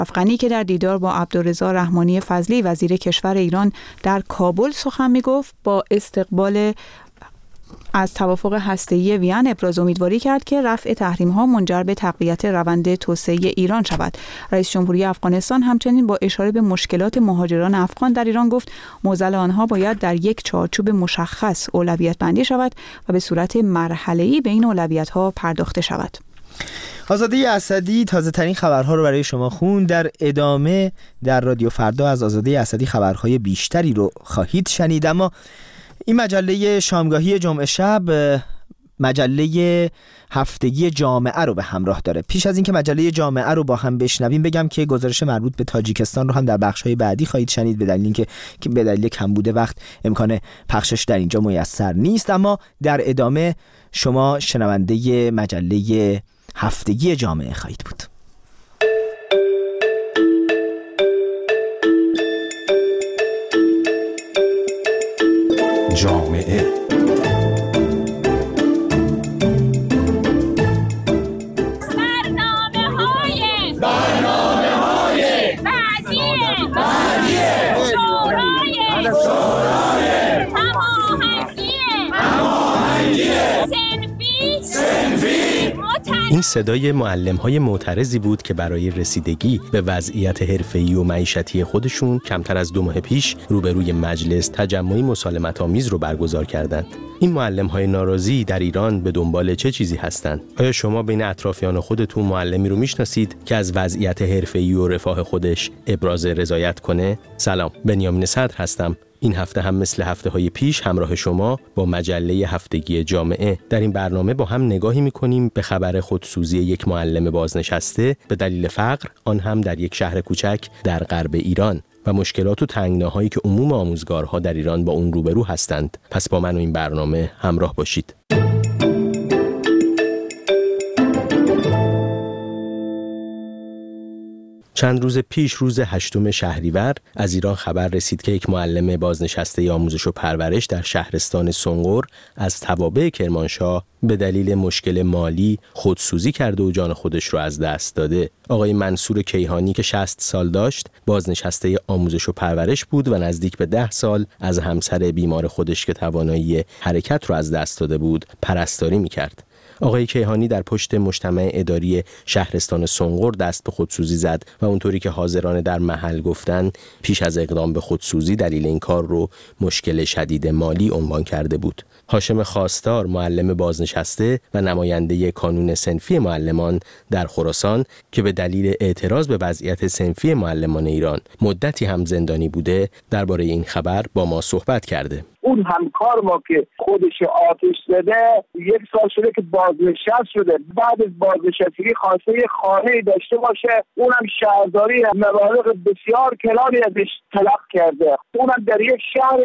افغانی که در دیدار با عبدالرضا رحمانی فضلی وزیر کشور ایران در کابل سخن می‌گفت، با استقبال از توافق هسته‌ای وین ابراز امیدواری کرد که رفع تحریم‌ها منجر به تقویت روند توسعه ایران شود. رئیس جمهوری افغانستان همچنین با اشاره به مشکلات مهاجران افغان در ایران گفت معضل آنها باید در یک چارچوب مشخص اولویت بندی شود و به صورت مرحله‌ای به این اولویت‌ها پرداخته شود. آزاده اسدی تازه ترین خبرها رو برای شما خوند. در ادامه در رادیو فردا از آزاده اسدی خبرهای بیشتری رو خواهید شنید، اما این مجله شامگاهی جمعه شب مجله هفتگی جامعه رو به همراه داره. پیش از اینکه مجله جامعه رو با هم بشنویم بگم که گزارش مربوط به تاجیکستان رو هم در بخش‌های بعدی خواهید شنید، به دلیل اینکه به دلیل کمبود وقت امکان پخشش در اینجا میسر نیست. اما در ادامه شما شنونده مجله هفتگی جامعه خواهید بود. جامعه برنامه‌های بعدیه شورای هماهنگی صنفی. این صدای معلم‌های معترضی بود که برای رسیدگی به وضعیت حرفه‌ای و معیشتی خودشون کمتر از 2 ماه پیش روبروی مجلس تجمعی مسالمت‌آمیز رو برگزار کردند. این معلم‌های ناراضی در ایران به دنبال چه چیزی هستند؟ آیا شما بین اطرافیان خودتون معلمی رو میشناسید که از وضعیت حرفه‌ای و رفاه خودش ابراز رضایت کنه؟ سلام، بنیامین صدر هستم. این هفته هم مثل هفته‌های پیش همراه شما با مجله هفتگی جامعه. در این برنامه با هم نگاهی می‌کنیم به خبر خودسوزی یک معلم بازنشسته به دلیل فقر، آن هم در یک شهر کوچک در غرب ایران، و مشکلات و تنگناهایی که عموم آموزگارها در ایران با اون روبرو هستند. پس با من و این برنامه همراه باشید. چند روز پیش روز 8 شهریور از ایران خبر رسید که یک معلم بازنشسته آموزش و پرورش در شهرستان سنقر از توابع کرمانشاه به دلیل مشکل مالی خودسوزی کرده و جان خودش رو از دست داده. آقای منصور کیهانی که 60 سال داشت، بازنشسته آموزش و پرورش بود و نزدیک به 10 سال از همسر بیمار خودش که توانایی حرکت رو از دست داده بود پرستاری می‌کرد. آقای کیهانی در پشت مجتمع اداری شهرستان سنقر دست به خودسوزی زد و اونطوری که حاضران در محل گفتن پیش از اقدام به خودسوزی دلیل این کار رو مشکل شدید مالی عنوان کرده بود. هاشم خواستار، معلم بازنشسته و نماینده کانون صنفی معلمان در خراسان که به دلیل اعتراض به وضعیت صنفی معلمان ایران مدتی هم زندانی بوده، درباره این خبر با ما صحبت کرده. اون همکار ما که خودش آتش زده 1 سال شده که بازنشسته شده، بعد از بازنشستگی خواسته یه خانه داشته باشه، اونم شهرداری مبالغ بسیار کلانی ازش طلب کرده، اونم در یک شهر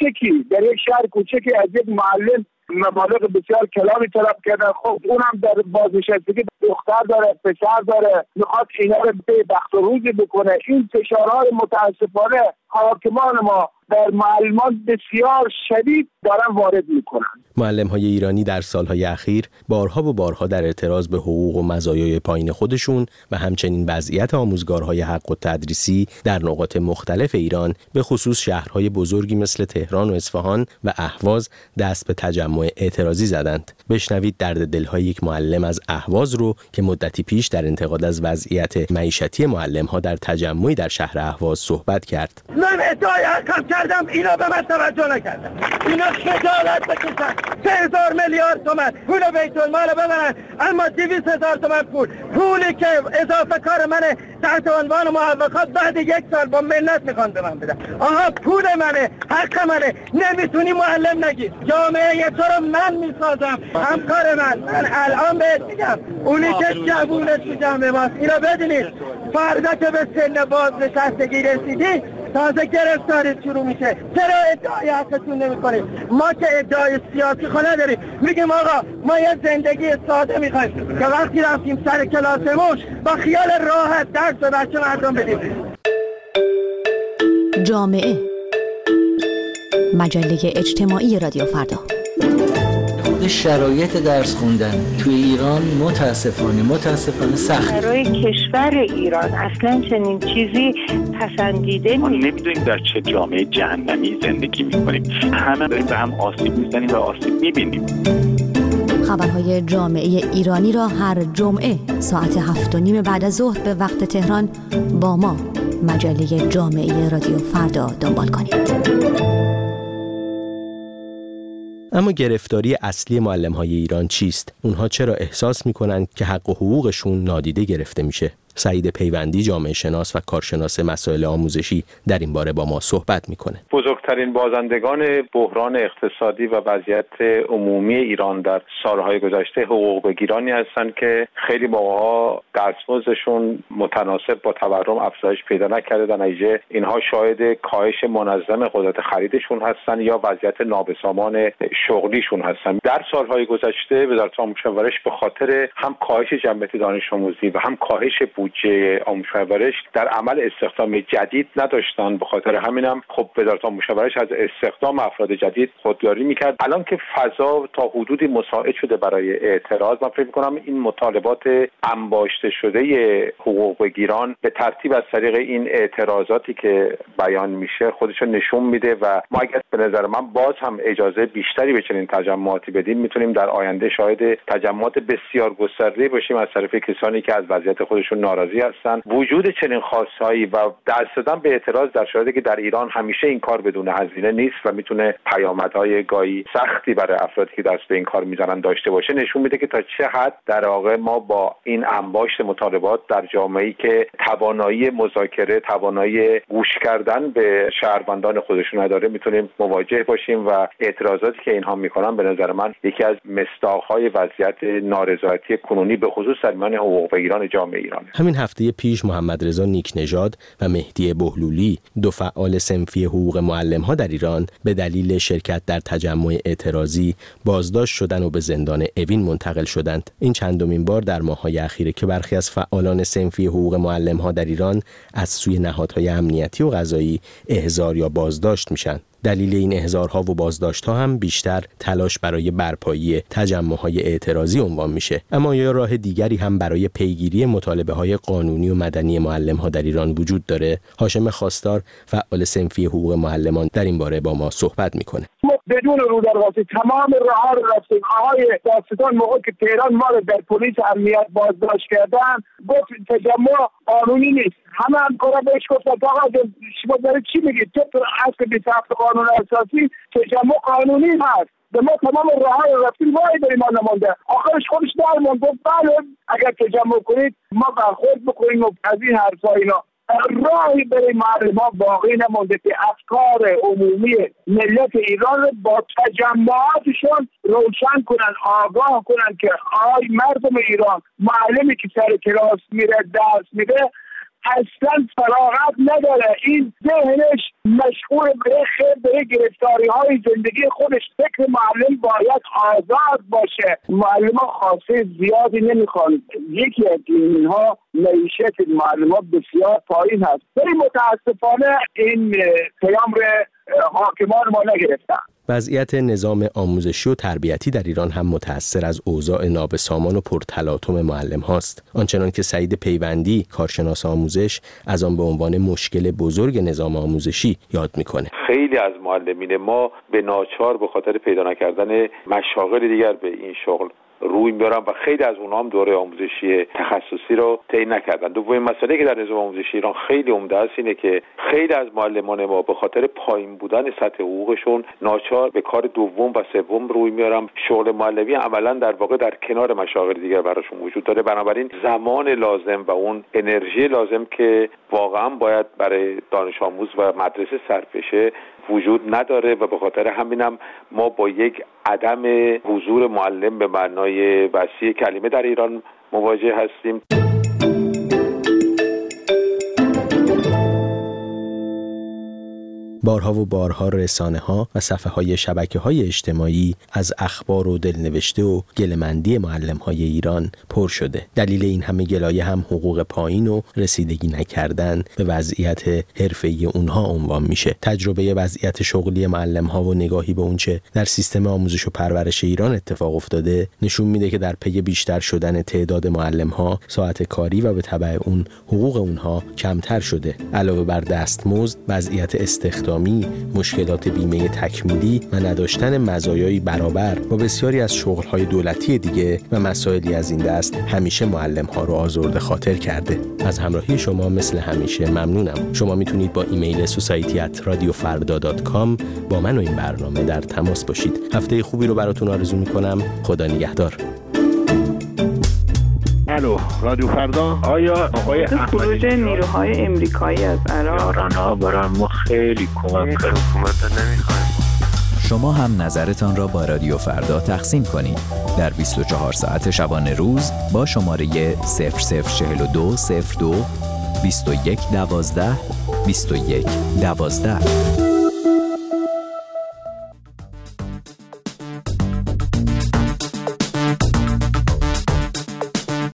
کوچکی از یک معلم مبالغ بسیار کلانی طلب کردن. خب اونم در بازنشستگی دختر داره، پسر داره، میخواد اینا رو به بخت و روزی بکنه. این فشارهای متاسفانه حاکمان ما در معلمان بسیار شدید دارن وارد میکنن. معلم‌های ایرانی در سالهای اخیر بارها در اعتراض به حقوق و مزایای پایین خودشون و همچنین وضعیت آموزگارهای حق التدریسی در نقاط مختلف ایران، به خصوص شهرهای بزرگی مثل تهران و اصفهان و اهواز، دست به تجمع اعتراضی زدند. بشنوید درد دل‌های یک معلم از اهواز رو که مدتی پیش در انتقاد از وضعیت معیشتی معلم‌ها در تجمعی در شهر اهواز صحبت کرد. من ادعای حقم کردم، اینا به من توجه نکردن. اینا خجالت بکشن. 3000 میلیارد تومان پول بیت المال ببرن، اما 200,000 تومان پولی که اضافه کار منه تحت عنوان معوقات بعد 1 سال با منت میخوان به من بدن. آها پول منه، حق منه، نمیتونی معلم نگی. جامعه تو رو من میسازم، همکار من الان بهت میگم، اونی که جوونش تو جامعه ماست، اینا بدونید فردا که به سن بازنشستگی رسیدی تازه گرفتاری شروع میشه. چرا ادعای حقتون نمیکنید؟ ما که ادعای سیاسی خود نداریم، میگیم آقا ما یه زندگی ساده میخوایم که وقتی رفتیم سر کلاسمون با خیال راحت درس به بچه مردم بدیم. جامعه، مجله اجتماعی رادیو فردا. واقع شرایط درس خوندن توی ایران متاسفانه سخت. برای کشور ایران اصلا چنین چیزی پسندیده ما نمیدونیم در چه جامعه جهنمی زندگی میکنیم. همه داریم به هم آسیب میزنیم و آسیب میبینیم. خبرهای جامعه ایرانی را هر جمعه ساعت 7:30 بعد از ظهر به وقت تهران با ما مجله جامعه رادیو فردا دنبال کنید. اما گرفتاری اصلی معلم‌های ایران چیست؟ اونها چرا احساس می‌کنند که حق و حقوقشون نادیده گرفته میشه؟ سعید پیوندی، جامعه شناس و کارشناس مسائل آموزشی، در این باره با ما صحبت میکنه. بزرگترین بازندگان بحران اقتصادی و وضعیت عمومی ایران در سالهای گذشته حقوق بگیرانی هستند که خیلی موقع‌ها دستمزدشون متناسب با تورم افزایش پیدا نکرده، در نتیجه اینها شاهد کاهش منظم قدرت خریدشون هستند یا وضعیت نابسامان شغلیشون هستند. در سالهای گذشته وزارت آموزش و پرورش به خاطر هم کاهش جمعیت دانش آموزی و هم کاهش بودجه آموزش و پرورش در عمل استخدام جدید نداشتن. به خاطر همینم خب وزارت آموزش و پرورش از استخدام افراد جدید خودداری میکرد. الان که فضا تا حدودی مساعد شده برای اعتراض، من فکر میکنم این مطالبات انباشته شده حقوق بگیران به ترتیب از طریق این اعتراضاتی که بیان میشه خودشو نشون میده و ما اگر به نظر من باز هم اجازه بیشتری به چنین تجمعاتی بدیم میتونیم در آینده شاهد تجمعات بسیار گسترده باشیم از طرف کسانی که از وضعیت خودشون ناراضی هستند. وجود چنین خواستهایی و دست دادن به اعتراض در شرایطی که در ایران همیشه این کار بدون هزینه نیست و میتونه پیامدهای گاهی سختی برای افرادی که دست به این کار میزنن داشته باشه، نشون میده که تا چه حد در واقع ما با این انباشت مطالبات در جامعه‌ای که توانایی مذاکره، توانایی گوش کردن به شهروندان خودشون نداره میتونیم مواجه باشیم و اعتراضاتی که اینها میکنن به نظر من یکی از مصداق‌های وضعیت نارضایتی کنونی به خصوص در میان حقوق بگیران جامعه ایران. همین هفته پیش محمد رضا نیکنژاد و مهدی بهلولی، دو فعال صنفی حقوق معلم‌ها در ایران، به دلیل شرکت در تجمع اعتراضی بازداشت شدند و به زندان اوین منتقل شدند. این چندمین بار در ماه‌های اخیره که برخی از فعالان صنفی حقوق معلم‌ها در ایران از سوی نهادهای امنیتی و قضایی احضار یا بازداشت میشن. دلیل این احضارها و بازداشت‌ها هم بیشتر تلاش برای برپایی تجمع‌های اعتراضی عنوان میشه. اما یا راه دیگری هم برای پیگیری مطالبه‌های قانونی و مدنی معلم‌ها در ایران وجود داره؟ هاشم خواستار، فعال صنفی حقوق معلمان، در این باره با ما صحبت میکنه. بدون رودرواسی تمام راه رو رفتیم. آقای داستان موقع که تهران ما رو در پلیس امنیت بازداشت کردن گفت تجمع قانونی نیست. همه همکارا بهش گفتن آقا شما داره چی میگید؟ تو اصل 27 قانون اساسی تجمع قانونی هست. به ما تمام راه رو رفتیم، وای بریم ما نمانده. آخرش خودش درمان گفت بله اگر تجمع کنید ما برخورد بکنیم و از این حرفا اینا. راهی برای معلمان باقی نمونده که افکار عمومی ملت ایران رو با تجمعاتشون روشن کنن، آگاه کنن که آی مردم ایران، معلمی که سر کلاس میره درس میده اصلا فراغت نداره، این ذهنش مشغول به گرفتاری های زندگی خودش. فکر معلم باید آزاد باشه. معلمان خاصه زیادی نمیخوان. یکی از اینها معیشت معلمان بسیار پایین هست. ولی متاسفانه این پیام حاکمان ما نگرفتن. وضعیت نظام آموزشی و تربیتی در ایران هم متأثر از اوضاع نابسامان و پرتلاطم معلم هاست. آنچنان که سعید پیوندی، کارشناس آموزش، از آن به عنوان مشکل بزرگ نظام آموزشی یاد میکنه. خیلی از معلمین ما به ناچار به خاطر پیدا نکردن مشاغل دیگر به این شغل روی میارن و خیلی از اونها هم دوره آموزشی تخصصی رو طی نکردن. دومین مسئله که در نظام آموزشی ایران خیلی عمده است اینه که خیلی از معلمان ما به خاطر پایین بودن سطح حقوقشون ناچار به کار دوم و سوم روی میارن. شغل معلمی عملا در واقع در کنار مشاغل دیگر براشون وجود داره. بنابراین زمان لازم و اون انرژی لازم که واقعا باید برای دانش آموز و مدرسه صرف بشه وجود نداره و به خاطر همینم ما با یک عدم حضور معلم به معنای وسیع کلمه در ایران مواجه هستیم. بارها و بارها رسانه‌ها و صفحه‌های شبکه‌های اجتماعی از اخبار و دلنوشته و گله‌مندی معلم‌های ایران پر شده. دلیل این همه گلایه هم حقوق پایین و رسیدگی نکردن به وضعیت حرفه‌ای اونها عنوان میشه. تجربه وضعیت شغلی معلم‌ها و نگاهی به اونچه در سیستم آموزش و پرورش ایران اتفاق افتاده نشون میده که در پی بیشتر شدن تعداد معلم‌ها، ساعت کاری و به تبع اون حقوق اونها کمتر شده. علاوه بر دستمزد، وضعیت استخدامی، مشکلات بیمه تکمیلی و نداشتن مزایای برابر با بسیاری از شغل‌های دولتی دیگه و مسائلی از این دست همیشه معلم‌ها رو آزرده خاطر کرده. از همراهی شما مثل همیشه ممنونم. شما میتونید با ایمیل society@radiofarda.com با من و این برنامه در تماس باشید. هفته خوبی رو براتون آرزو میکنم. خدا نگهدار. الو، رادیو فردا. آیا آقای خروج نیروهای امریکایی از عراق ایران‌ها برای ما خیلی کمک کرد. حکومت نمیخوایم. شما هم نظرتان را با رادیو فردا تقسیم کنید در 24 ساعت شبانه روز با شماره 004202 2112 2112.